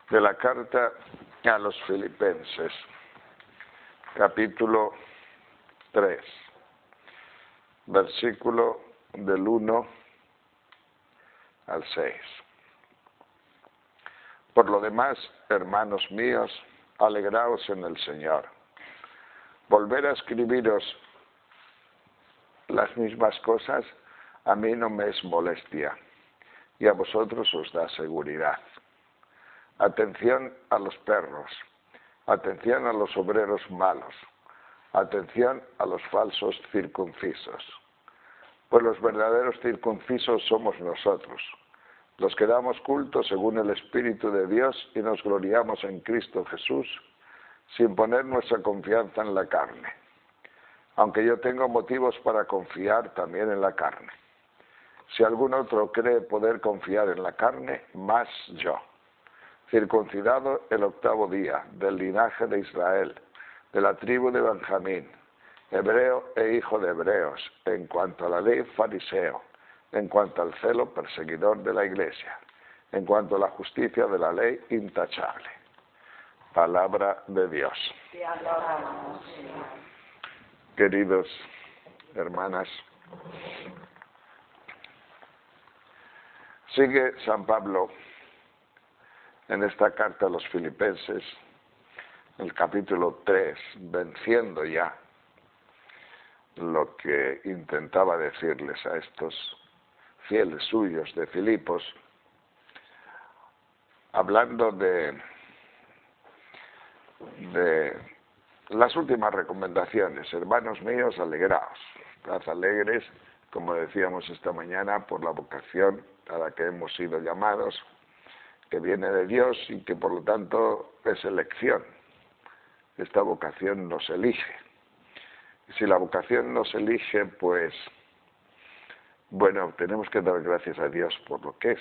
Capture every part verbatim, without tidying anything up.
De la carta a los Filipenses, capítulo tres, versículo del uno al seis. Por lo demás, hermanos míos, alegraos en el Señor. Volver a escribiros las mismas cosas a mí no me es molestia, y a vosotros os da seguridad. Atención a los perros, atención a los obreros malos, atención a los falsos circuncisos. Pues los verdaderos circuncisos somos nosotros, los que damos culto según el Espíritu de Dios y nos gloriamos en Cristo Jesús, sin poner nuestra confianza en la carne. Aunque yo tengo motivos para confiar también en la carne. Si algún otro cree poder confiar en la carne, más yo. Circuncidado el octavo día, del linaje de Israel, de la tribu de Benjamín, hebreo e hijo de hebreos, en cuanto a la ley fariseo, en cuanto al celo perseguidor de la iglesia, en cuanto a la justicia de la ley intachable. Palabra de Dios. Te alabamos, Señor. Queridos hermanas, sigue San Pablo en esta carta a los Filipenses, el capítulo tres, venciendo ya lo que intentaba decirles a estos fieles suyos de Filipos, hablando de, de las últimas recomendaciones. Hermanos míos, alegraos, estad alegres, como decíamos esta mañana, por la vocación a la que hemos sido llamados, que viene de Dios y que por lo tanto es elección. Esta vocación nos elige. Y si la vocación nos elige, pues, bueno, tenemos que dar gracias a Dios por lo que es.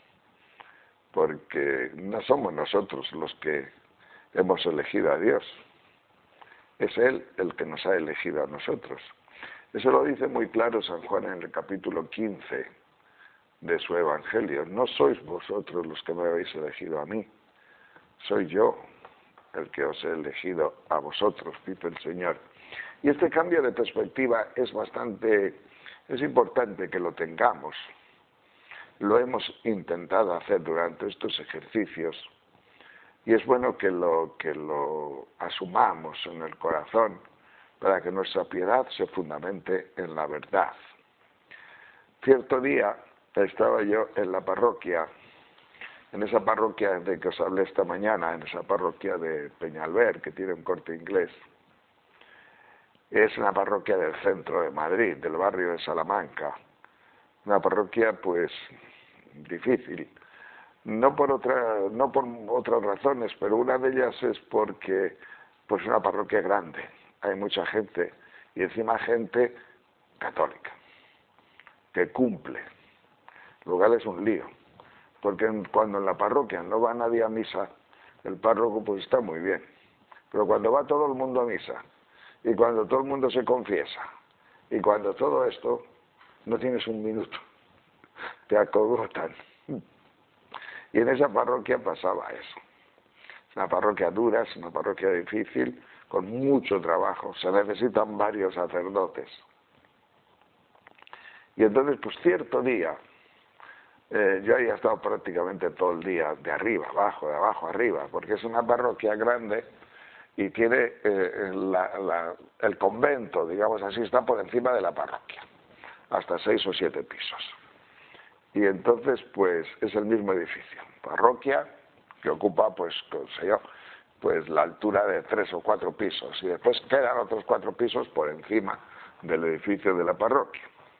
Porque no somos nosotros los que hemos elegido a Dios. Es Él el que nos ha elegido a nosotros. Eso lo dice muy claro San Juan en el capítulo quince de su Evangelio. No sois vosotros los que me habéis elegido a mí, soy yo el que os he elegido a vosotros, dice el Señor. Y este cambio de perspectiva es bastante, es importante que lo tengamos. Lo hemos intentado hacer durante estos ejercicios y es bueno que lo, que lo asumamos en el corazón para que nuestra piedad se fundamente en la verdad. Cierto día estaba yo en la parroquia, en esa parroquia de que os hablé esta mañana, en esa parroquia de Peñalver, que tiene un Corte Inglés. Es una parroquia del centro de Madrid, del barrio de Salamanca. Una parroquia, pues, difícil. No por otra, no por otras razones, pero una de ellas es porque, pues, es una parroquia grande. Hay mucha gente, y encima gente católica, que cumple. El lugar es un lío, porque cuando en la parroquia no va nadie a misa, el párroco pues está muy bien, pero cuando va todo el mundo a misa, y cuando todo el mundo se confiesa, y cuando todo esto, no tienes un minuto, te acogotan. Y en esa parroquia pasaba eso. Es una parroquia dura, es una parroquia difícil, con mucho trabajo, se necesitan varios sacerdotes. Y entonces, pues cierto día, Eh, yo había estado prácticamente todo el día de arriba, abajo, de abajo, arriba, porque es una parroquia grande y tiene eh, la, la, el convento, digamos así, está por encima de la parroquia, hasta seis o siete pisos. Y entonces, pues, es el mismo edificio, parroquia, que ocupa, pues, no sé yo, pues la altura de tres o cuatro pisos, y después quedan otros cuatro pisos por encima del edificio de la parroquia.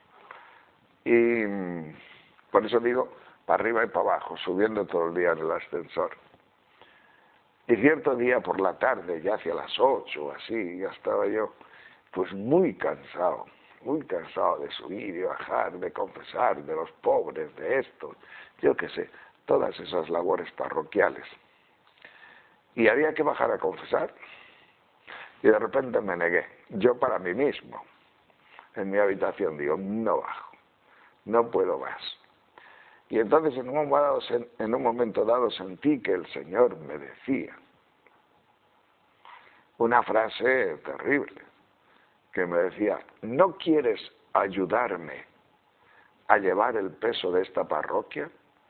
Y por eso digo, para arriba y para abajo, subiendo todo el día en el ascensor. Y cierto día por la tarde, ya hacia las ocho, así, ya estaba yo, pues muy cansado, muy cansado de subir y bajar, de confesar, de los pobres, de esto, yo qué sé, todas esas labores parroquiales. Y había que bajar a confesar. Y de repente me negué, yo para mí mismo, en mi habitación, digo, no bajo, no puedo más. Y entonces en un, momento dado, en un momento dado sentí que el Señor me decía una frase terrible, que me decía, ¿no quieres ayudarme a llevar el peso de esta parroquia?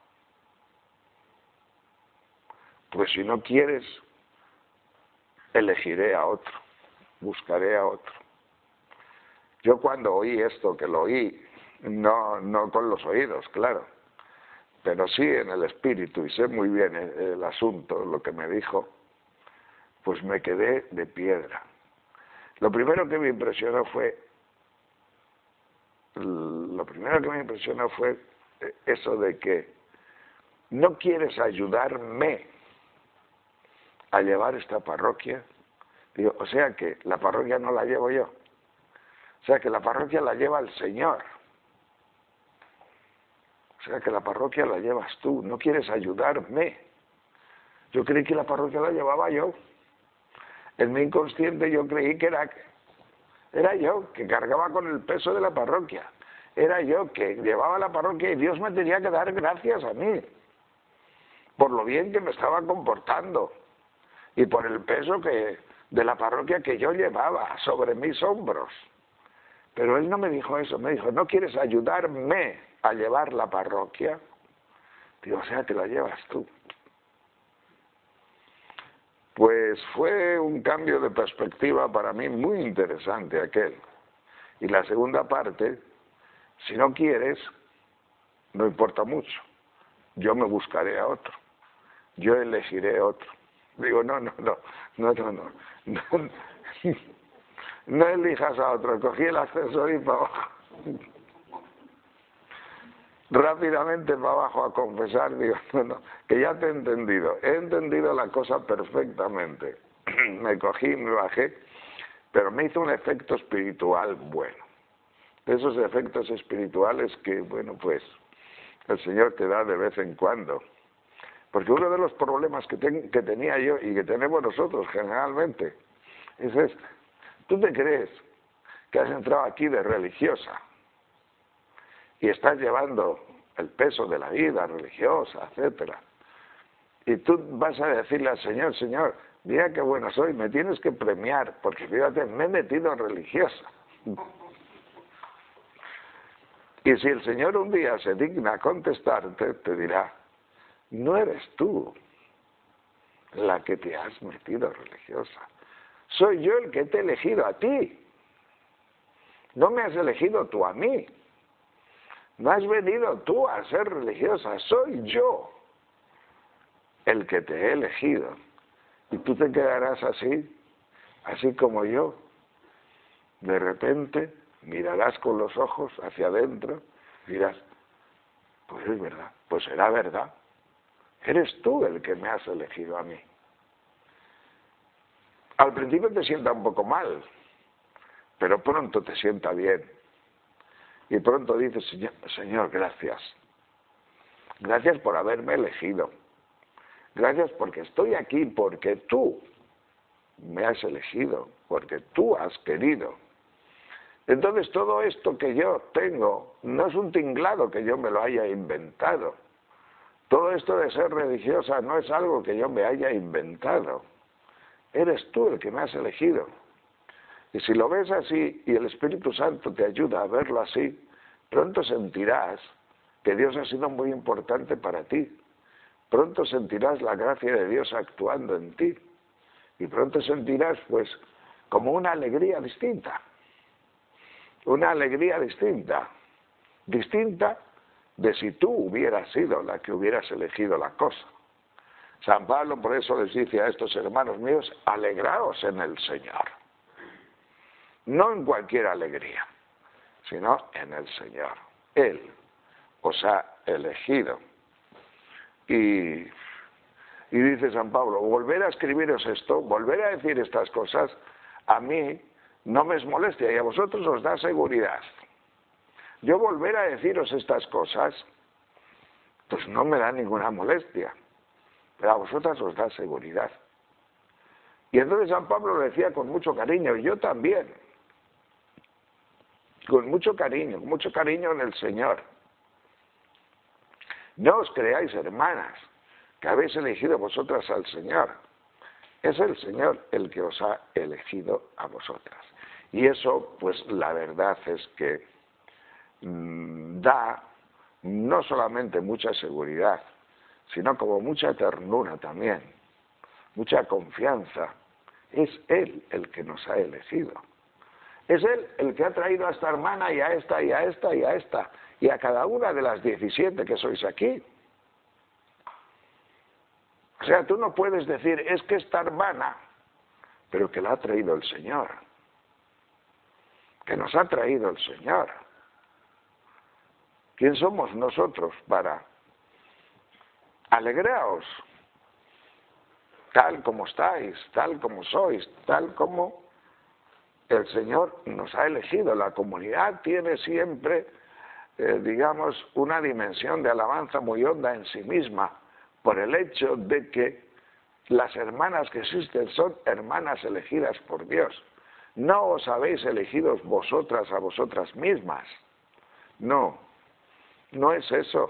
Pues si no quieres, elegiré a otro, buscaré a otro. Yo cuando oí esto, que lo oí, no, no con los oídos, claro, pero sí en el espíritu, y sé muy bien el, el asunto, lo que me dijo, pues me quedé de piedra. Lo primero que me impresionó fue, lo primero que me impresionó fue eso de que no quieres ayudarme a llevar esta parroquia. Digo, o sea que la parroquia no la llevo yo. O sea que la parroquia la lleva el Señor. O sea que la parroquia la llevas tú. No quieres ayudarme. Yo creí que la parroquia la llevaba yo. En mi inconsciente yo creí que era, era yo que cargaba con el peso de la parroquia. Era yo que llevaba la parroquia y Dios me tenía que dar gracias a mí por lo bien que me estaba comportando y por el peso que, de la parroquia que yo llevaba sobre mis hombros. Pero él no me dijo eso, me dijo, ¿no quieres ayudarme a llevar la parroquia? Digo, o sea, que la llevas tú. Pues fue un cambio de perspectiva para mí muy interesante aquel. Y la segunda parte, si no quieres, no importa mucho. Yo me buscaré a otro. Yo elegiré a otro. Digo, no, no, no, no, no, no. No, no elijas a otro. Cogí el ascensor y para abajo. Rápidamente para abajo a confesar, digo, no, no, que ya te he entendido, he entendido la cosa perfectamente. Me cogí, me bajé, pero me hizo un efecto espiritual bueno. Esos efectos espirituales que, bueno, pues, el Señor te da de vez en cuando. Porque uno de los problemas que, ten, que tenía yo y que tenemos nosotros generalmente es este. Tú te crees que has entrado aquí de religiosa y estás llevando el peso de la vida religiosa, etcétera. Y tú vas a decirle al Señor, Señor, mira qué bueno soy, me tienes que premiar, porque fíjate, me he metido religiosa. Y si el Señor un día se digna a contestarte, te dirá, no eres tú la que te has metido religiosa. Soy yo el que te he elegido a ti. No me has elegido tú a mí. No has venido tú a ser religiosa, soy yo el que te he elegido. Y tú te quedarás así, así como yo. De repente mirarás con los ojos hacia adentro y dirás, pues es verdad, pues será verdad. Eres tú el que me has elegido a mí. Al principio te sienta un poco mal, pero pronto te sienta bien. Y pronto dices, Señor, Señor, gracias. Gracias por haberme elegido. Gracias porque estoy aquí, porque tú me has elegido, porque tú has querido. Entonces todo esto que yo tengo no es un tinglado que yo me lo haya inventado. Todo esto de ser religiosa no es algo que yo me haya inventado. Eres tú el que me has elegido. Y si lo ves así y el Espíritu Santo te ayuda a verlo así, pronto sentirás que Dios ha sido muy importante para ti. Pronto sentirás la gracia de Dios actuando en ti. Y pronto sentirás, pues, como una alegría distinta. Una alegría distinta. Distinta de si tú hubieras sido la que hubieras elegido la cosa. San Pablo por eso les dice a estos hermanos míos, alegraos en el Señor. No en cualquier alegría, sino en el Señor. Él os ha elegido. Y, y dice San Pablo, volver a escribiros esto, volver a decir estas cosas, a mí no me es molestia y a vosotros os da seguridad. Yo volver a deciros estas cosas, pues no me da ninguna molestia, pero a vosotras os da seguridad. Y entonces San Pablo lo decía con mucho cariño, y yo también. Con mucho cariño, con mucho cariño en el Señor. No os creáis, hermanas, que habéis elegido vosotras al Señor. Es el Señor el que os ha elegido a vosotras. Y eso, pues la verdad es que mmm, da no solamente mucha seguridad, sino como mucha ternura también, mucha confianza. Es Él el que nos ha elegido. Es Él el que ha traído a esta hermana y a esta y a esta y a esta y a cada una de las diecisiete que sois aquí. O sea, tú no puedes decir, es que esta hermana, pero que la ha traído el Señor, que nos ha traído el Señor. ¿Quién somos nosotros para alegraos? Tal como estáis, tal como sois, tal como el Señor nos ha elegido. La comunidad tiene siempre, eh, digamos, una dimensión de alabanza muy honda en sí misma, por el hecho de que las hermanas que existen son hermanas elegidas por Dios. No os habéis elegido vosotras a vosotras mismas. No, no es eso.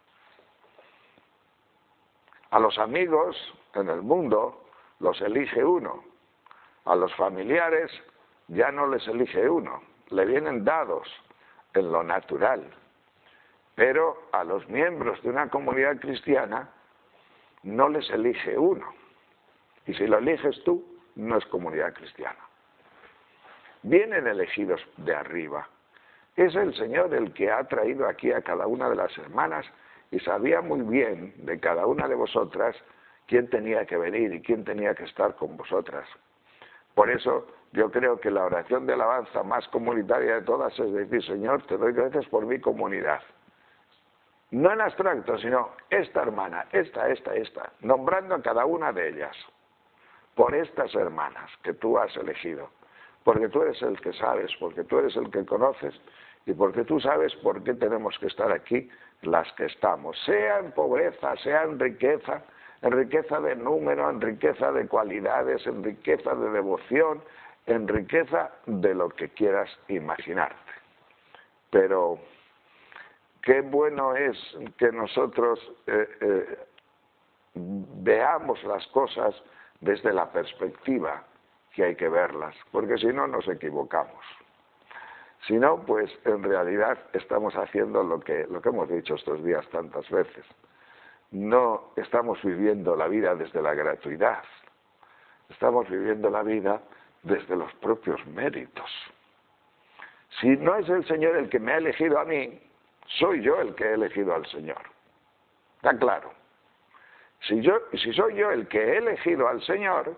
A los amigos en el mundo los elige uno. A los familiares ya no les elige uno. Le vienen dados en lo natural. Pero a los miembros de una comunidad cristiana no les elige uno. Y si lo eliges tú, no es comunidad cristiana. Vienen elegidos de arriba. Es el Señor el que ha traído aquí a cada una de las hermanas y sabía muy bien de cada una de vosotras quién tenía que venir y quién tenía que estar con vosotras. Por eso yo creo que la oración de alabanza más comunitaria de todas es decir, Señor, te doy gracias por mi comunidad. No en abstracto, sino esta hermana, esta, esta, esta, nombrando a cada una de ellas, por estas hermanas que tú has elegido, porque tú eres el que sabes, porque tú eres el que conoces, y porque tú sabes por qué tenemos que estar aquí las que estamos, sea en pobreza, sea en riqueza, en riqueza de número, en riqueza de cualidades, en riqueza de devoción, en riqueza de lo que quieras imaginarte. Pero qué bueno es que nosotros eh, eh, veamos las cosas desde la perspectiva que hay que verlas, porque si no nos equivocamos. Si no, pues en realidad estamos haciendo lo que, lo que hemos dicho estos días tantas veces. No estamos viviendo la vida desde la gratuidad, estamos viviendo la vida desde los propios méritos. Si no es el Señor el que me ha elegido a mí, soy yo el que he elegido al Señor. ¿Está claro? Si, yo, si soy yo el que he elegido al Señor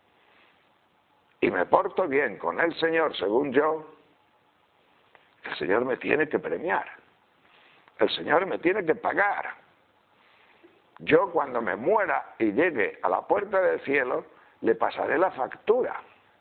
y me porto bien con el Señor según yo, el Señor me tiene que premiar. El Señor me tiene que pagar. Yo cuando me muera y llegue a la puerta del cielo, le pasaré la factura.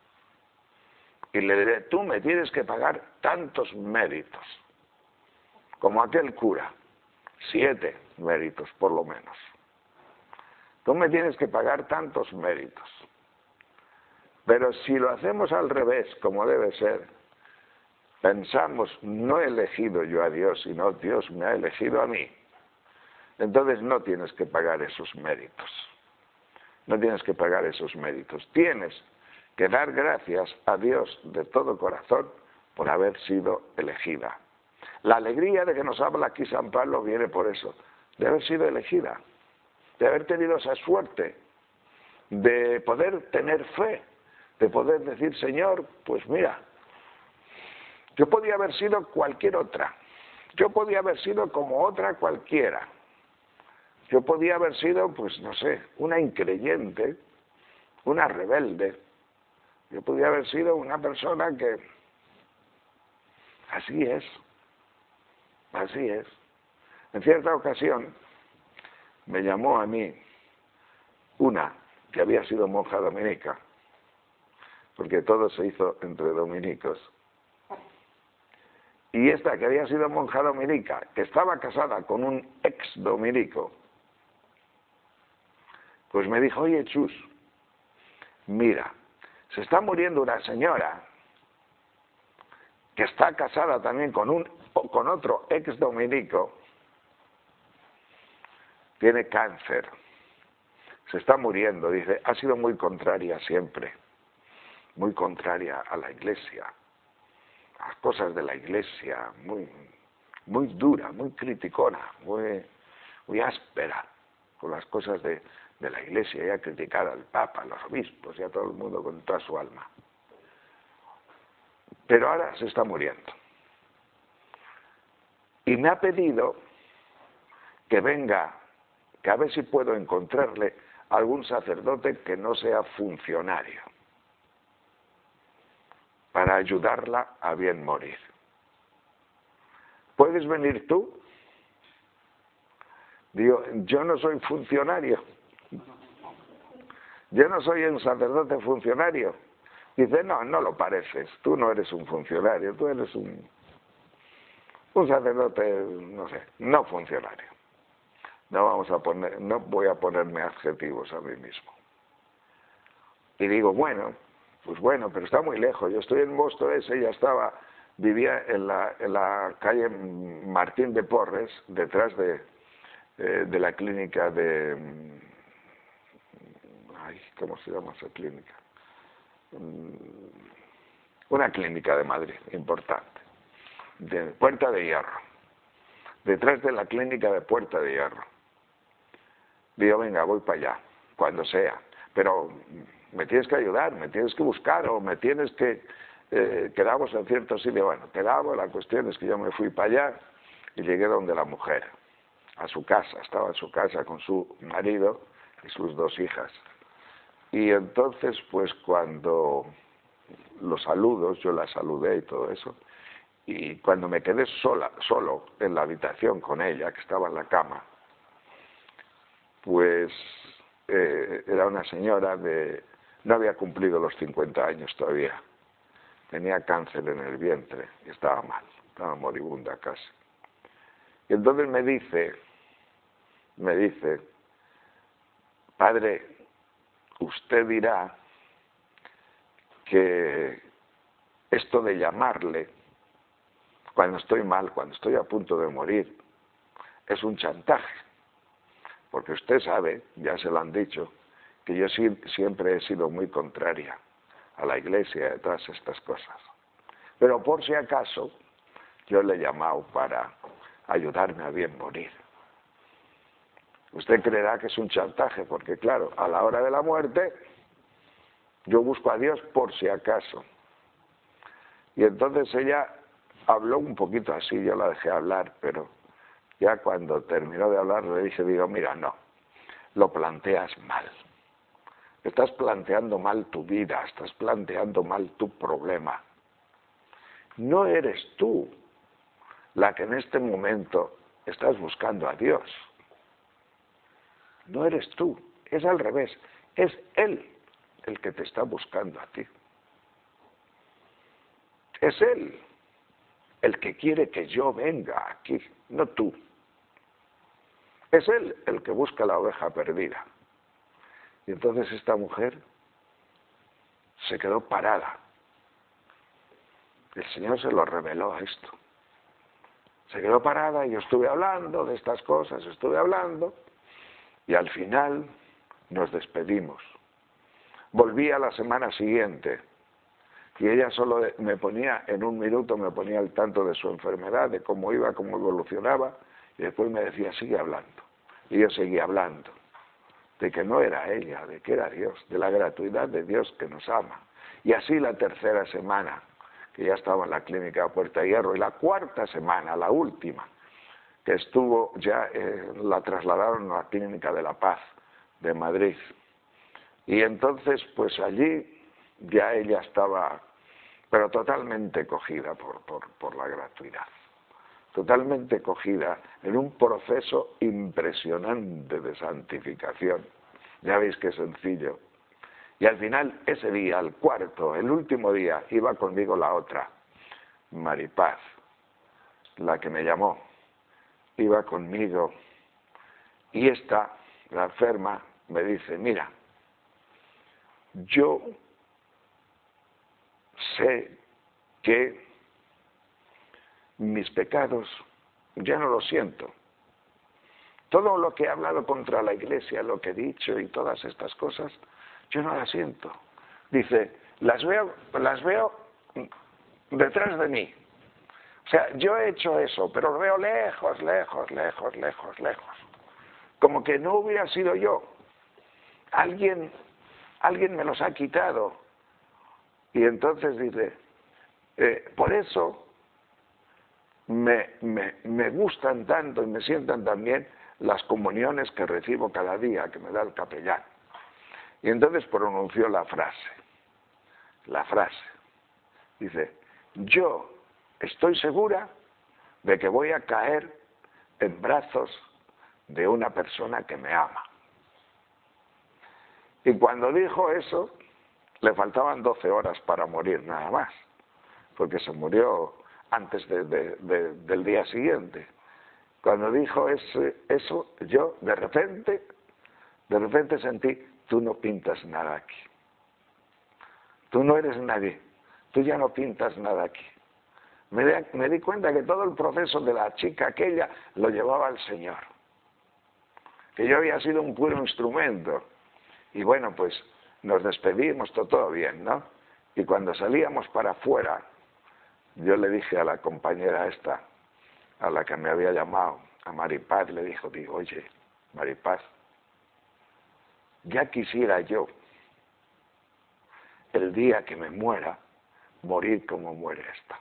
Y le diré, tú me tienes que pagar tantos méritos. Como aquel cura, siete méritos por lo menos. Tú me tienes que pagar tantos méritos. Pero si lo hacemos al revés, como debe ser, pensamos, no he elegido yo a Dios, sino Dios me ha elegido a mí, entonces no tienes que pagar esos méritos. No tienes que pagar esos méritos. Tienes que dar gracias a Dios de todo corazón por haber sido elegida. La alegría de que nos habla aquí San Pablo viene por eso, de haber sido elegida, de haber tenido esa suerte, de poder tener fe, de poder decir, Señor, pues mira, yo podía haber sido cualquier otra, yo podía haber sido como otra cualquiera, yo podía haber sido, pues no sé, una increyente, una rebelde, yo podía haber sido una persona que, así es, así es. En cierta ocasión me llamó a mí una que había sido monja dominica, porque todo se hizo entre dominicos. Y esta que había sido monja dominica, que estaba casada con un ex dominico, pues me dijo, oye Chus, mira, se está muriendo una señora que está casada también con, un, con otro ex dominico, tiene cáncer, se está muriendo, dice, ha sido muy contraria siempre, muy contraria a la Iglesia, a las cosas de la Iglesia, muy, muy dura, muy criticona, muy, muy áspera con las cosas de, de la Iglesia, y ha criticado al Papa, a los obispos y a todo el mundo con toda su alma. Pero ahora se está muriendo. Y me ha pedido que venga, que a ver si puedo encontrarle algún sacerdote que no sea funcionario, para ayudarla a bien morir. ¿Puedes venir tú? Digo, yo no soy funcionario. Yo no soy un sacerdote funcionario. Dice, no, no lo pareces. Tú no eres un funcionario, tú eres un, un sacerdote, no sé, no funcionario. No vamos a poner, no voy a ponerme adjetivos a mí mismo. Y digo, bueno, pues bueno, pero está muy lejos. Yo estoy en Móstoles, ella estaba, vivía en la, en la calle Martín de Porres, detrás de, eh, de la clínica de, ay, ¿cómo se llama esa clínica? Una clínica de Madrid, importante, de Puerta de Hierro, detrás de la clínica de Puerta de Hierro. Digo, venga, voy para allá, cuando sea, pero me tienes que ayudar, me tienes que buscar, o me tienes que, eh, quedamos en cierto sitio. Bueno, quedamos, la cuestión es que yo me fui para allá y llegué donde la mujer, a su casa, estaba en su casa con su marido y sus dos hijas. Y entonces, pues cuando los saludos, yo la saludé y todo eso, y cuando me quedé sola, solo en la habitación con ella, que estaba en la cama, pues eh, era una señora de, no había cumplido los cincuenta años todavía, tenía cáncer en el vientre, y estaba mal, estaba moribunda casi. Y entonces me dice, me dice, padre, usted dirá que esto de llamarle cuando estoy mal, cuando estoy a punto de morir, es un chantaje. Porque usted sabe, ya se lo han dicho, que yo sí, siempre he sido muy contraria a la Iglesia y a todas estas cosas. Pero por si acaso, yo le he llamado para ayudarme a bien morir. Usted creerá que es un chantaje, porque claro, a la hora de la muerte, yo busco a Dios por si acaso. Y entonces ella habló un poquito así, yo la dejé hablar, pero ya cuando terminó de hablar le dije, digo, mira, no, lo planteas mal. Estás planteando mal tu vida, estás planteando mal tu problema. No eres tú la que en este momento estás buscando a Dios. No eres tú, es al revés, es Él el que te está buscando a ti. Es Él el que quiere que yo venga aquí, no tú. Es Él el que busca la oveja perdida. Y entonces esta mujer se quedó parada. El Señor se lo reveló a esto. Se quedó parada y yo estuve hablando de estas cosas, estuve hablando, y al final nos despedimos. Volví a la semana siguiente y ella solo me ponía, en un minuto me ponía al tanto de su enfermedad, de cómo iba, cómo evolucionaba, y después me decía, sigue hablando. Y yo seguía hablando de que no era ella, de que era Dios, de la gratuidad de Dios que nos ama. Y así la tercera semana, que ya estaba en la clínica de Puerta de Hierro, y la cuarta semana, la última, que estuvo ya, eh, la trasladaron a la Clínica de la Paz de Madrid. Y entonces, pues allí ya ella estaba, pero totalmente cogida por, por, por la gratuidad. Totalmente cogida en un proceso impresionante de santificación. Ya veis qué sencillo. Y al final, ese día, el cuarto, el último día, iba conmigo la otra, Maripaz, la que me llamó. Iba conmigo. Y esta, la enferma, me dice, mira, yo sé que mis pecados ya no los siento, todo lo que he hablado contra la Iglesia, lo que he dicho y todas estas cosas, yo no las siento. Dice, las veo, las veo detrás de mí. O sea, yo he hecho eso, pero lo veo lejos, lejos, lejos, lejos, lejos. Como que no hubiera sido yo. Alguien, alguien me los ha quitado. Y entonces dice, eh, por eso me, me, me gustan tanto y me sientan tan bien las comuniones que recibo cada día, que me da el capellán. Y entonces pronunció la frase, la frase. Dice, yo estoy segura de que voy a caer en brazos de una persona que me ama. Y cuando dijo eso, le faltaban doce horas para morir nada más, porque se murió antes de, de, de, del día siguiente. Cuando dijo ese, eso, yo de repente, de repente sentí, tú no pintas nada aquí. Tú no eres nadie, tú ya no pintas nada aquí. Me, de, me di cuenta que todo el proceso de la chica aquella lo llevaba el Señor. Que yo había sido un puro instrumento. Y bueno, pues nos despedimos, todo, todo bien, ¿no? Y cuando salíamos para afuera, yo le dije a la compañera esta, a la que me había llamado, a Maripaz, le dijo, digo, oye, Maripaz, ya quisiera yo, el día que me muera, morir como muere esta.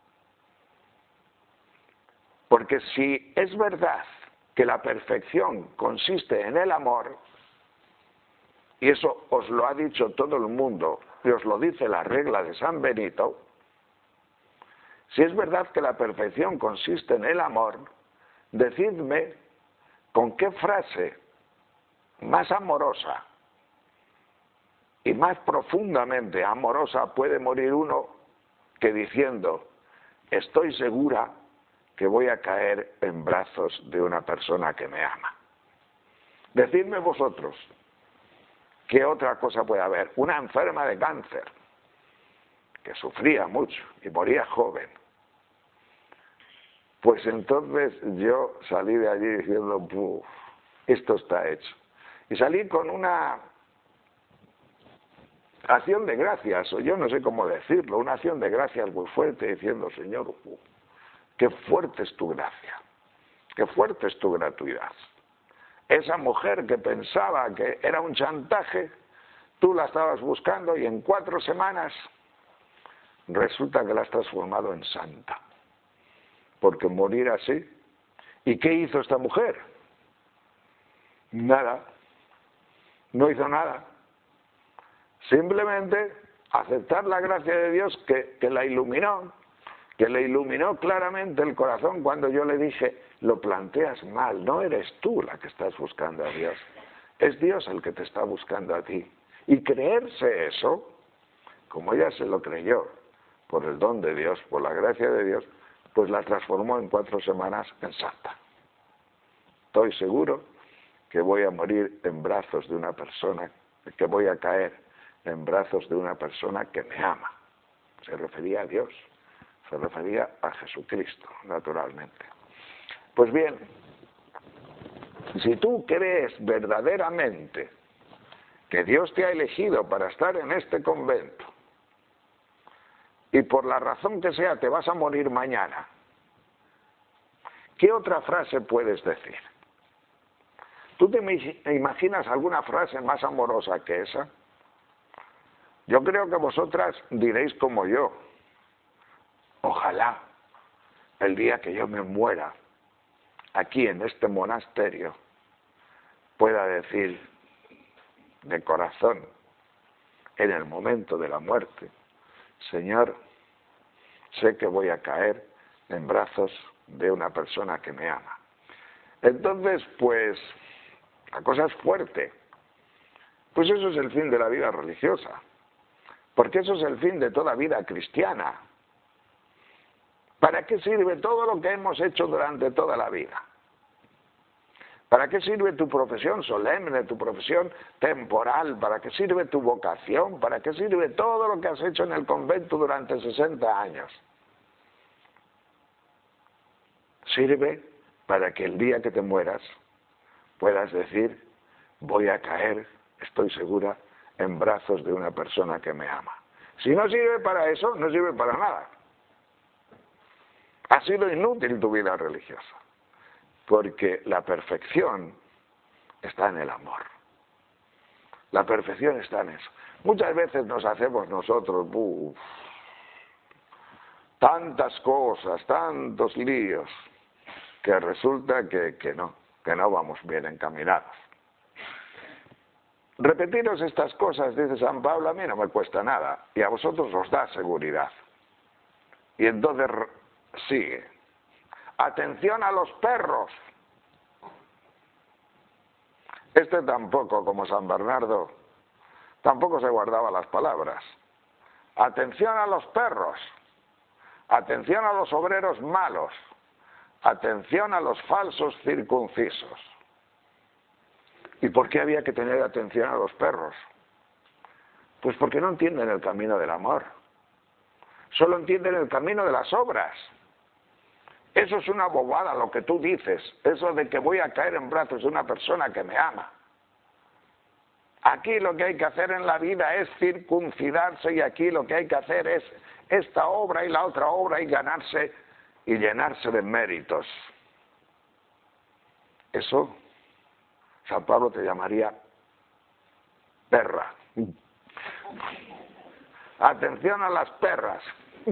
Porque si es verdad que la perfección consiste en el amor, y eso os lo ha dicho todo el mundo, y os lo dice la regla de San Benito, si es verdad que la perfección consiste en el amor, decidme con qué frase más amorosa y más profundamente amorosa puede morir uno que diciendo, estoy segura que voy a caer en brazos de una persona que me ama. Decidme vosotros, ¿qué otra cosa puede haber? Una enferma de cáncer, que sufría mucho y moría joven. Pues entonces yo salí de allí diciendo, ¡puf! Esto está hecho. Y salí con una acción de gracias, o yo no sé cómo decirlo, una acción de gracias muy fuerte, diciendo, Señor, ¡uf! Qué fuerte es tu gracia, qué fuerte es tu gratuidad. Esa mujer que pensaba que era un chantaje, tú la estabas buscando y en cuatro semanas resulta que la has transformado en santa. Porque morir así. ¿Y qué hizo esta mujer? Nada. No hizo nada. Simplemente aceptar la gracia de Dios que, que la iluminó, que le iluminó claramente el corazón cuando yo le dije, lo planteas mal, no eres tú la que estás buscando a Dios, es Dios el que te está buscando a ti. Y creerse eso, como ella se lo creyó, por el don de Dios, por la gracia de Dios, pues la transformó en cuatro semanas en santa. Estoy seguro que voy a morir en brazos de una persona, que voy a caer en brazos de una persona que me ama. Se refería a Dios, se refería a Jesucristo, naturalmente. Pues bien, si tú crees verdaderamente que Dios te ha elegido para estar en este convento, y por la razón que sea te vas a morir mañana, ¿qué otra frase puedes decir? ¿Tú te imaginas alguna frase más amorosa que esa? Yo creo que vosotras diréis como yo, ojalá el día que yo me muera, aquí en este monasterio, pueda decir de corazón, en el momento de la muerte, Señor, sé que voy a caer en brazos de una persona que me ama. Entonces, pues, la cosa es fuerte. Pues eso es el fin de la vida religiosa. Porque eso es el fin de toda vida cristiana. ¿Para qué sirve todo lo que hemos hecho durante toda la vida? ¿Para qué sirve tu profesión solemne, tu profesión temporal? ¿Para qué sirve tu vocación? ¿Para qué sirve todo lo que has hecho en el convento durante sesenta años? Sirve para que el día que te mueras puedas decir, voy a caer, estoy segura, en brazos de una persona que me ama. Si no sirve para eso, no sirve para nada. Ha sido inútil tu vida religiosa, porque la perfección está en el amor. La perfección está en eso. Muchas veces nos hacemos nosotros, uf, tantas cosas, tantos líos, que resulta que, que no, que no vamos bien encaminados. Repetiros estas cosas, dice San Pablo, a mí no me cuesta nada, y a vosotros os da seguridad. Y entonces sigue. Atención a los perros. Este tampoco, como San Bernardo, tampoco se guardaba las palabras. Atención a los perros. Atención a los obreros malos. Atención a los falsos circuncisos. ¿Y por qué había que tener atención a los perros? Pues porque no entienden el camino del amor. Solo entienden el camino de las obras. Eso es una bobada lo que tú dices. Eso de que voy a caer en brazos de una persona que me ama. Aquí lo que hay que hacer en la vida es circuncidarse y aquí lo que hay que hacer es esta obra y la otra obra y ganarse y llenarse de méritos. Eso San Pablo te llamaría perra. Atención a las perras.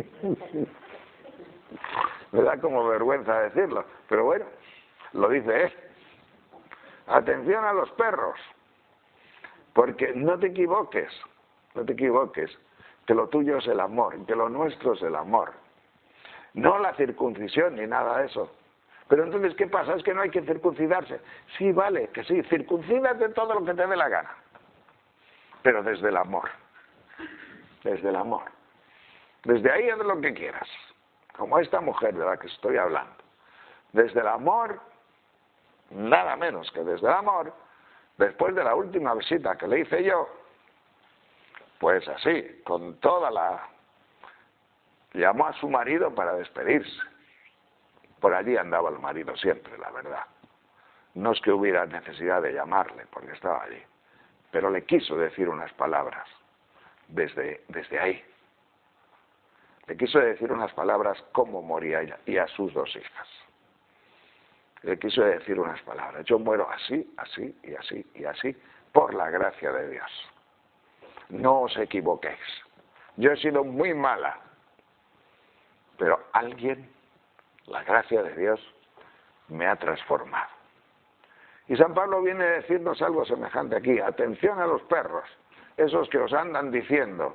Me da como vergüenza decirlo, pero bueno, lo dice él. Atención a los perros. Porque no te equivoques, no te equivoques, que lo tuyo es el amor, que lo nuestro es el amor. No la circuncisión ni nada de eso. Pero entonces, ¿qué pasa? Es que no hay que circuncidarse. Sí, vale, que sí, circuncídate todo lo que te dé la gana. Pero desde el amor. Desde el amor. Desde ahí haz lo que quieras. Como esta mujer de la que estoy hablando. Desde el amor, nada menos que desde el amor, después de la última visita que le hice yo, pues así, con toda la... llamó a su marido para despedirse. Por allí andaba el marido siempre, la verdad. No es que hubiera necesidad de llamarle, porque estaba allí. Pero le quiso decir unas palabras desde, desde ahí. Le quiso decir unas palabras cómo moría ella y a sus dos hijas. Le quiso decir unas palabras. Yo muero así, así y así y así por la gracia de Dios. No os equivoquéis. Yo he sido muy mala. Pero alguien, la gracia de Dios, me ha transformado. Y San Pablo viene a decirnos algo semejante aquí. Atención a los perros, esos que os andan diciendo.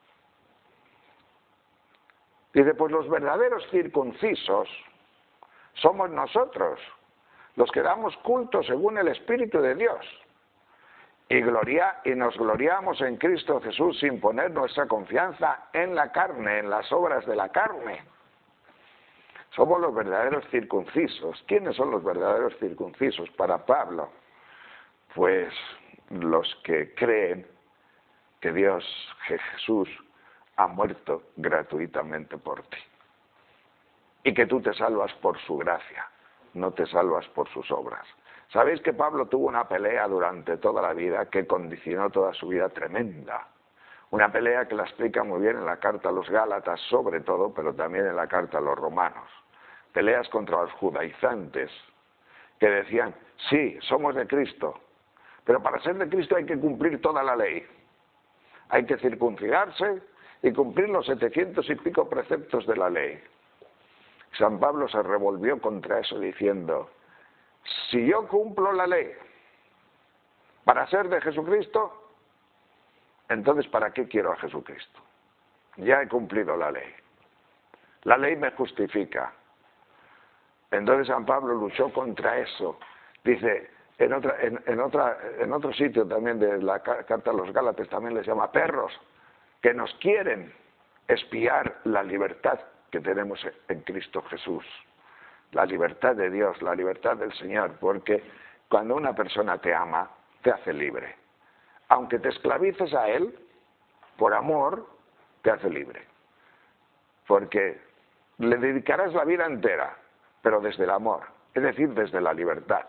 Dice, pues los verdaderos circuncisos somos nosotros, los que damos culto según el Espíritu de Dios. Y, gloria, y nos gloriamos en Cristo Jesús sin poner nuestra confianza en la carne, en las obras de la carne. Somos los verdaderos circuncisos. ¿Quiénes son los verdaderos circuncisos para Pablo? Pues los que creen que Dios, que Jesús, ha muerto gratuitamente por ti. Y que tú te salvas por su gracia, no te salvas por sus obras. ¿Sabéis que Pablo tuvo una pelea durante toda la vida que condicionó toda su vida tremenda? Una pelea que la explica muy bien en la carta a los Gálatas, sobre todo, pero también en la carta a los Romanos. Peleas contra los judaizantes, que decían, sí, somos de Cristo, pero para ser de Cristo hay que cumplir toda la ley. Hay que circuncidarse y cumplir los setecientos y pico preceptos de la ley. San Pablo se revolvió contra eso diciendo, si yo cumplo la ley para ser de Jesucristo, entonces ¿para qué quiero a Jesucristo? Ya he cumplido la ley. La ley me justifica. Entonces San Pablo luchó contra eso. Dice, en, otra, en, en, otra, en otro sitio también de la carta a los Gálatas también les llama perros, que nos quieren espiar la libertad que tenemos en Cristo Jesús. La libertad de Dios, la libertad del Señor, porque cuando una persona te ama, te hace libre. Aunque te esclavices a Él, por amor, te hace libre. Porque le dedicarás la vida entera, pero desde el amor, es decir, desde la libertad.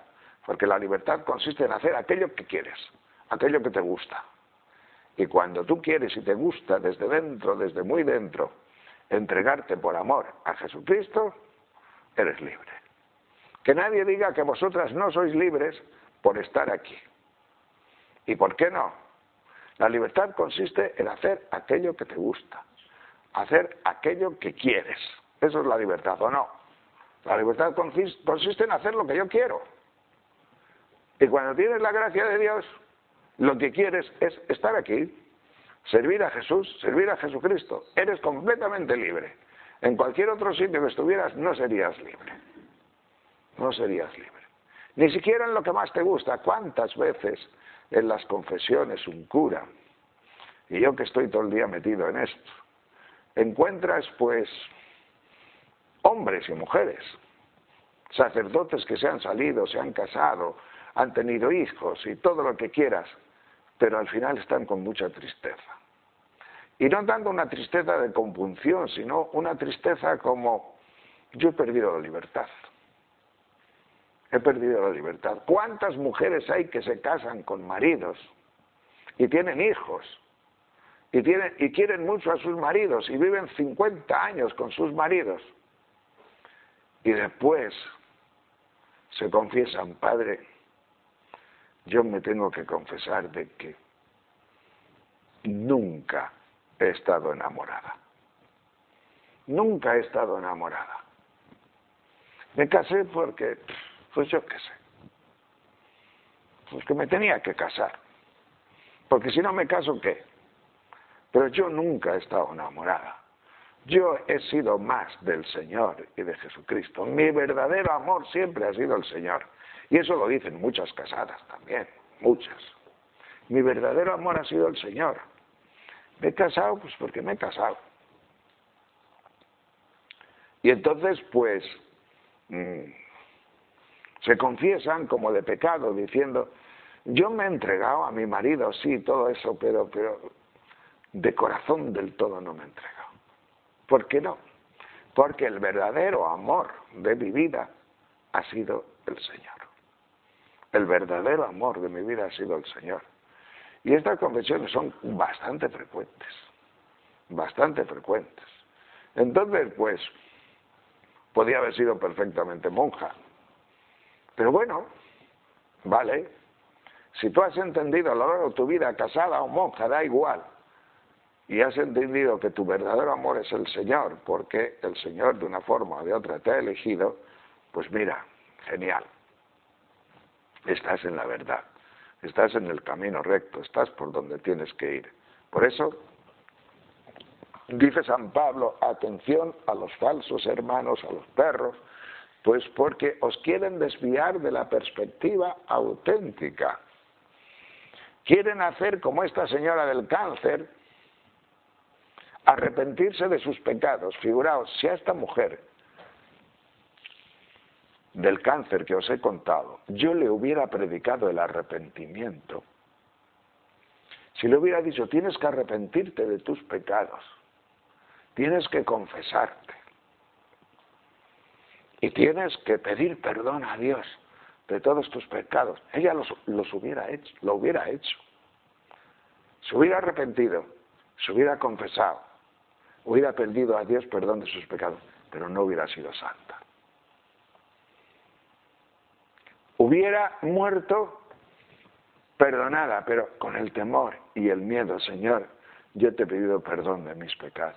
Porque la libertad consiste en hacer aquello que quieres, aquello que te gusta. Y cuando tú quieres y te gusta desde dentro, desde muy dentro, entregarte por amor a Jesucristo, eres libre. Que nadie diga que vosotras no sois libres por estar aquí. ¿Y por qué no? La libertad consiste en hacer aquello que te gusta, hacer aquello que quieres. Eso es la libertad, ¿o no? La libertad consiste en hacer lo que yo quiero. Y cuando tienes la gracia de Dios, lo que quieres es estar aquí, servir a Jesús, servir a Jesucristo. Eres completamente libre. En cualquier otro sitio que estuvieras no serías libre. No serías libre. Ni siquiera en lo que más te gusta. ¿Cuántas veces en las confesiones un cura, y yo que estoy todo el día metido en esto, encuentras pues hombres y mujeres, sacerdotes que se han salido, se han casado, han tenido hijos y todo lo que quieras, pero al final están con mucha tristeza. Y no tanto una tristeza de compunción, sino una tristeza como: yo he perdido la libertad. He perdido la libertad. ¿Cuántas mujeres hay que se casan con maridos y tienen hijos y, tienen, y quieren mucho a sus maridos y viven cincuenta años con sus maridos y después se confiesan: padre, yo me tengo que confesar de que nunca he estado enamorada. Nunca he estado enamorada. Me casé porque, pues yo qué sé, pues que me tenía que casar. Porque si no me caso, ¿qué? Pero yo nunca he estado enamorada. Yo he sido más del Señor y de Jesucristo. Mi verdadero amor siempre ha sido el Señor. Y eso lo dicen muchas casadas también, muchas. Mi verdadero amor ha sido el Señor. Me he casado pues porque me he casado. Y entonces pues mmm, se confiesan como de pecado diciendo: yo me he entregado a mi marido, sí, todo eso, pero, pero de corazón del todo no me he entregado. ¿Por qué no? Porque el verdadero amor de mi vida ha sido el Señor. El verdadero amor de mi vida ha sido el Señor. Y estas confesiones son bastante frecuentes, bastante frecuentes. Entonces, pues, podía haber sido perfectamente monja. Pero bueno, vale, si tú has entendido a lo largo de tu vida, casada o monja, da igual, y has entendido que tu verdadero amor es el Señor, porque el Señor de una forma o de otra te ha elegido, pues mira, genial. Estás en la verdad, estás en el camino recto, estás por donde tienes que ir. Por eso, dice San Pablo, atención a los falsos hermanos, a los perros, pues porque os quieren desviar de la perspectiva auténtica. Quieren hacer como esta señora del cáncer, arrepentirse de sus pecados. Figuraos, si a esta mujer del cáncer que os he contado, yo le hubiera predicado el arrepentimiento, si le hubiera dicho: tienes que arrepentirte de tus pecados, tienes que confesarte, y tienes que pedir perdón a Dios de todos tus pecados, ella los, los hubiera hecho, lo hubiera hecho. Se hubiera arrepentido, se hubiera confesado, hubiera pedido a Dios perdón de sus pecados, pero no hubiera sido santa. Hubiera muerto perdonada, pero con el temor y el miedo: Señor, yo te he pedido perdón de mis pecados.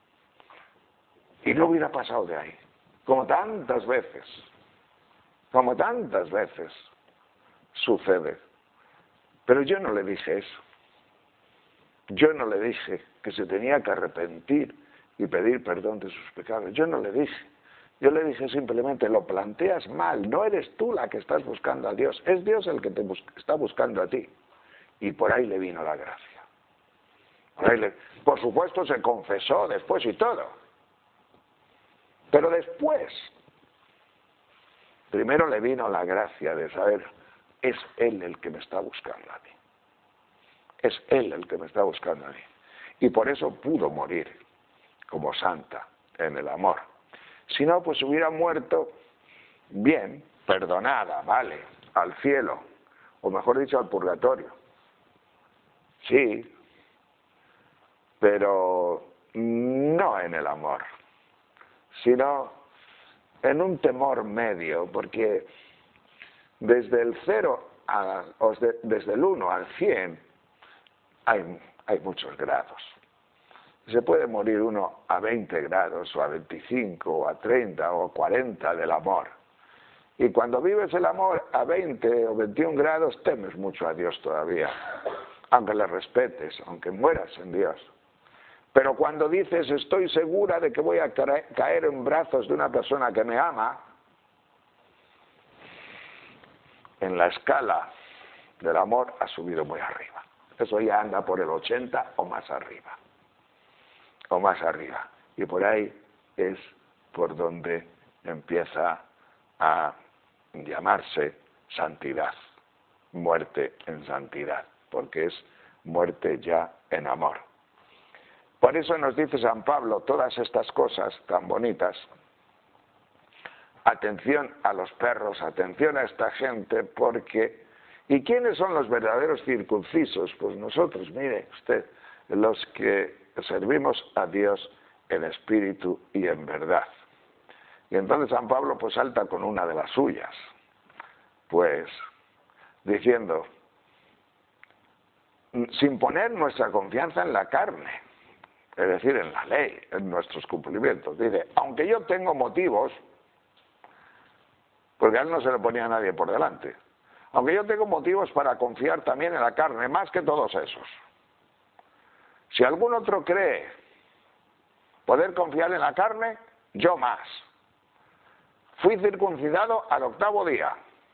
Y no hubiera pasado de ahí, como tantas veces, como tantas veces sucede. Pero yo no le dije eso. Yo no le dije que se tenía que arrepentir y pedir perdón de sus pecados. Yo no le dije. Yo le dije simplemente: lo planteas mal, no eres tú la que estás buscando a Dios, es Dios el que te bus- está buscando a ti. Y por ahí le vino la gracia. Por ahí le... por supuesto se confesó después y todo. Pero después, primero le vino la gracia de saber: es Él el que me está buscando a mí. Es Él el que me está buscando a mí. Y por eso pudo morir como santa en el amor. Si no, pues hubiera muerto bien, perdonada, vale, al cielo, o mejor dicho, al purgatorio. Sí, pero no en el amor, sino en un temor medio, porque desde el cero, a, o desde el uno al cien, hay, hay muchos grados. Se puede morir uno a veinte grados, o a veinticinco, o a treinta, o a cuarenta del amor. Y cuando vives el amor a veinte o veintiún grados, temes mucho a Dios todavía, aunque le respetes, aunque mueras en Dios. Pero cuando dices, estoy segura de que voy a caer en brazos de una persona que me ama, en la escala del amor ha subido muy arriba. Eso ya anda por el ochenta o más arriba. O más arriba. Y por ahí es por donde empieza a llamarse santidad. Muerte en santidad. Porque es muerte ya en amor. Por eso nos dice San Pablo todas estas cosas tan bonitas. Atención a los perros, atención a esta gente, porque... ¿Y quiénes son los verdaderos circuncisos? Pues nosotros, mire usted, los que servimos a Dios en espíritu y en verdad. Y entonces San Pablo pues salta con una de las suyas, pues diciendo, sin poner nuestra confianza en la carne, es decir, en la ley, en nuestros cumplimientos. Dice, aunque yo tengo motivos, porque a él no se le ponía a nadie por delante, aunque yo tengo motivos para confiar también en la carne, más que todos esos. Si algún otro cree poder confiar en la carne, yo más. Fui circuncidado al octavo día.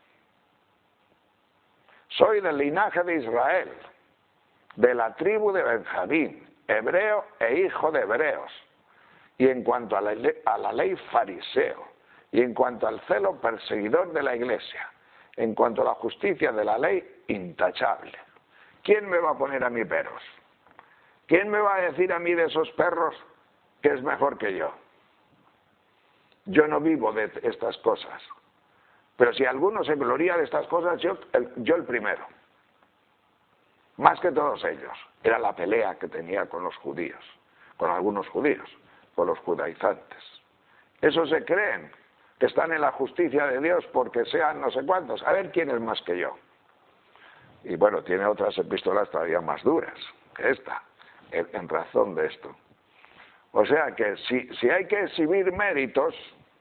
Soy del linaje de Israel, de la tribu de Benjamín, hebreo e hijo de hebreos. Y en cuanto a la, a la ley fariseo, y en cuanto al celo perseguidor de la iglesia, en cuanto a la justicia de la ley, intachable. ¿Quién me va a poner a mí peros? ¿Quién me va a decir a mí de esos perros que es mejor que yo? Yo no vivo de estas cosas. Pero si alguno se gloría de estas cosas, yo el, yo el primero. Más que todos ellos. Era la pelea que tenía con los judíos, con algunos judíos, con los judaizantes. Esos se creen que están en la justicia de Dios porque sean no sé cuántos. A ver quién es más que yo. Y bueno, tiene otras epístolas todavía más duras que esta, en, en razón de esto. O sea que si, si hay que exhibir méritos,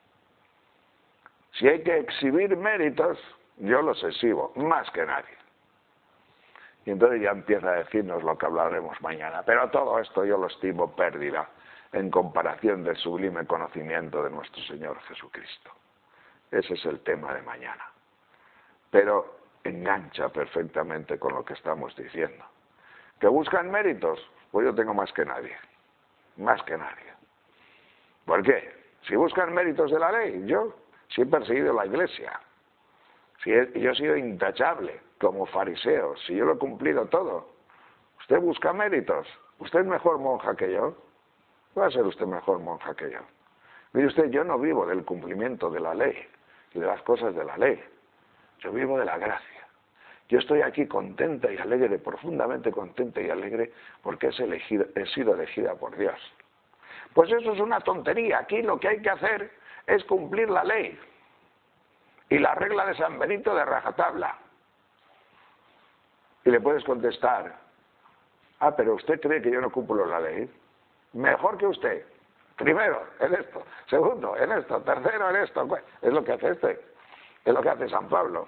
si hay que exhibir méritos, yo los exhibo, más que nadie. Y entonces ya empieza a decirnos lo que hablaremos mañana. Pero todo esto yo lo estimo pérdida en comparación del sublime conocimiento de nuestro Señor Jesucristo. Ese es el tema de mañana. Pero engancha perfectamente con lo que estamos diciendo. ¿Que buscan méritos? Pues yo tengo más que nadie. Más que nadie. ¿Por qué? Si buscan méritos de la ley, yo sí he perseguido la iglesia. Si he, yo he sido intachable como fariseo. Si yo lo he cumplido todo. ¿Usted busca méritos? ¿Usted es mejor monja que yo? Va a ser usted mejor monja que yo. Mire usted, yo no vivo del cumplimiento de la ley y de las cosas de la ley. Yo vivo de la gracia. Yo estoy aquí contenta y alegre, profundamente contenta y alegre, porque es elegido, he sido elegida por Dios. Pues eso es una tontería. Aquí lo que hay que hacer es cumplir la ley y la regla de San Benito de rajatabla. Y le puedes contestar, ah, pero usted cree que yo no cumplo la ley. Mejor que usted. Primero, en esto. Segundo, en esto. Tercero, en esto. Es lo que hace este. Es lo que hace San Pablo.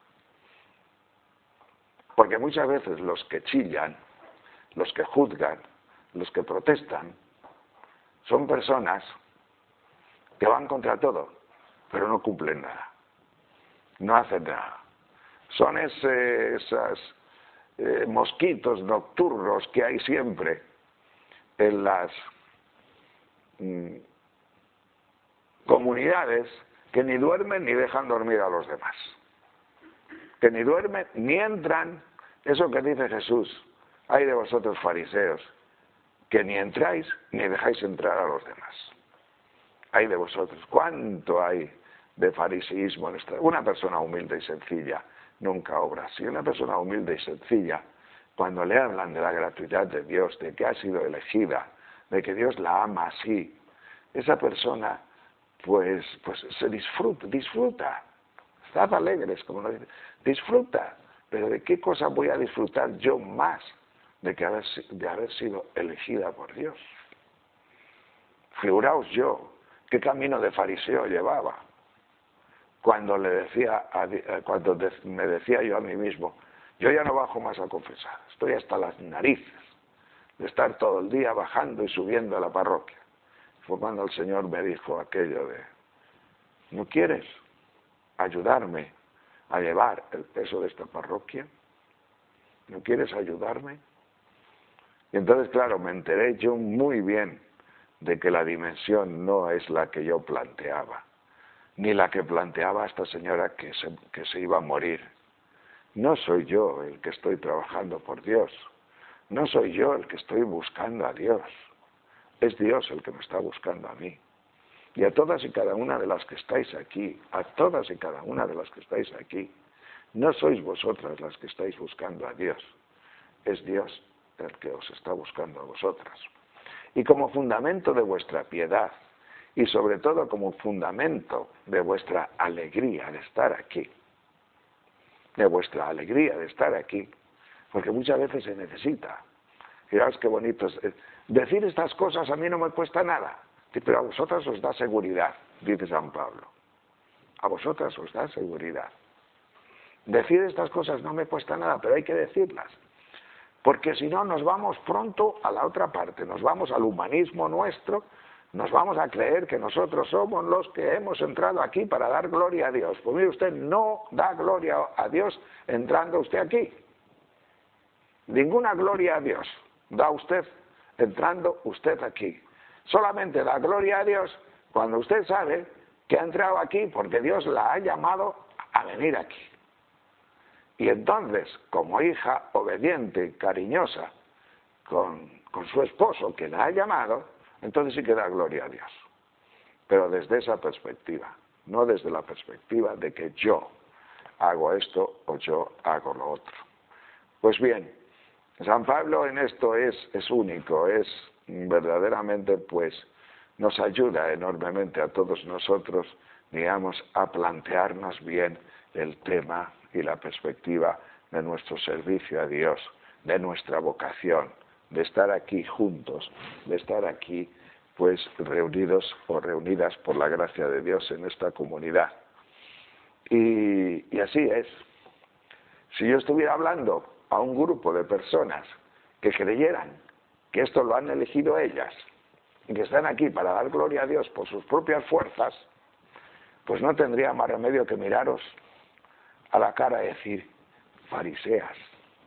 Porque muchas veces los que chillan, los que juzgan, los que protestan, son personas que van contra todo, pero no cumplen nada. No hacen nada. Son ese, esas eh, mosquitos nocturnos que hay siempre en las mm, comunidades que ni duermen ni dejan dormir a los demás. Que ni duermen ni entran, eso que dice Jesús, ay de vosotros fariseos, que ni entráis ni dejáis entrar a los demás. Ay de vosotros, ¿cuánto hay de fariseísmo en esta? Una persona humilde y sencilla nunca obra. Si una persona humilde y sencilla, cuando le hablan de la gratuidad de Dios, de que ha sido elegida, de que Dios la ama así, esa persona pues, pues se disfruta, disfruta. Estad alegres, como lo dice. Disfruta. Pero ¿de qué cosa voy a disfrutar yo más de, que haber, de haber sido elegida por Dios? Figuraos yo, qué camino de fariseo llevaba. Cuando, le decía a, cuando de, me decía yo a mí mismo, yo ya no bajo más a confesar, estoy hasta las narices de estar todo el día bajando y subiendo a la parroquia. Fue cuando el Señor me dijo aquello de, ¿no quieres ayudarme a llevar el peso de esta parroquia? ¿No quieres ayudarme? Y entonces, claro, me enteré yo muy bien de que la dimensión no es la que yo planteaba, ni la que planteaba esta señora que se, que se iba a morir. No soy yo el que estoy trabajando por Dios, no soy yo el que estoy buscando a Dios, es Dios el que me está buscando a mí. Y a todas y cada una de las que estáis aquí, a todas y cada una de las que estáis aquí, no sois vosotras las que estáis buscando a Dios, es Dios el que os está buscando a vosotras. Y como fundamento de vuestra piedad, y sobre todo como fundamento de vuestra alegría de estar aquí, de vuestra alegría de estar aquí, porque muchas veces se necesita. Fijaos qué bonito es. Decir estas cosas a mí no me cuesta nada, pero a vosotras os da seguridad, dice San Pablo. A vosotras os da seguridad. Decir estas cosas no me cuesta nada, pero hay que decirlas. Porque si no, nos vamos pronto a la otra parte, nos vamos al humanismo nuestro, nos vamos a creer que nosotros somos los que hemos entrado aquí para dar gloria a Dios. Pues mire, usted no da gloria a Dios entrando usted aquí. Ninguna gloria a Dios da usted entrando usted aquí. Solamente da gloria a Dios cuando usted sabe que ha entrado aquí porque Dios la ha llamado a venir aquí. Y entonces, como hija obediente, cariñosa, con, con su esposo que la ha llamado, entonces sí que da gloria a Dios. Pero desde esa perspectiva, no desde la perspectiva de que yo hago esto o yo hago lo otro. Pues bien, San Pablo en esto es, es único, es verdaderamente, pues, nos ayuda enormemente a todos nosotros, digamos, a plantearnos bien el tema y la perspectiva de nuestro servicio a Dios, de nuestra vocación, de estar aquí juntos, de estar aquí, pues, reunidos o reunidas por la gracia de Dios en esta comunidad. Y, y así es. Si yo estuviera hablando a un grupo de personas que creyeran que esto lo han elegido ellas y que están aquí para dar gloria a Dios por sus propias fuerzas, pues no tendría más remedio que miraros a la cara y decir, fariseas,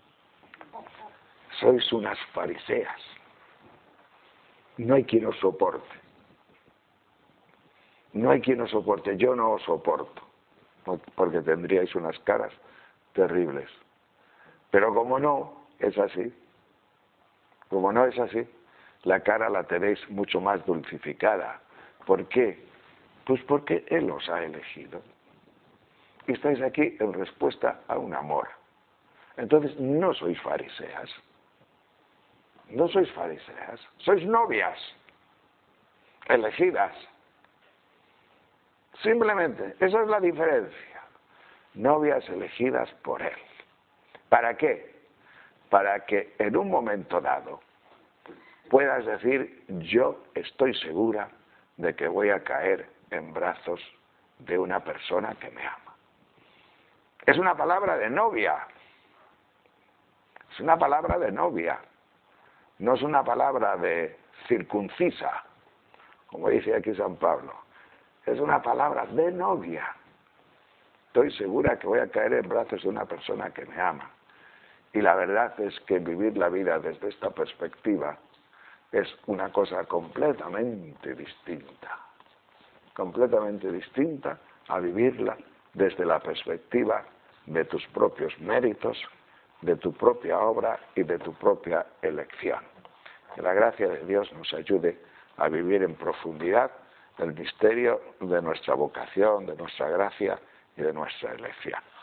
sois unas fariseas, no hay quien os soporte, no hay quien os soporte, yo no os soporto, porque tendríais unas caras terribles. Pero como no es así, como no es así, la cara la tenéis mucho más dulcificada. ¿Por qué? Pues porque Él os ha elegido. Y estáis aquí en respuesta a un amor. Entonces no sois fariseas. No sois fariseas. Sois novias. Elegidas. Simplemente, esa es la diferencia. Novias elegidas por Él. ¿Para qué? Para que en un momento dado puedas decir, yo estoy segura de que voy a caer en brazos de una persona que me ama. Es una palabra de novia. Es una palabra de novia. No es una palabra de circuncisa, como dice aquí San Pablo. Es una palabra de novia. Estoy segura que voy a caer en brazos de una persona que me ama. Y la verdad es que vivir la vida desde esta perspectiva es una cosa completamente distinta. Completamente distinta a vivirla desde la perspectiva de tus propios méritos, de tu propia obra y de tu propia elección. Que la gracia de Dios nos ayude a vivir en profundidad el misterio de nuestra vocación, de nuestra gracia y de nuestra elección.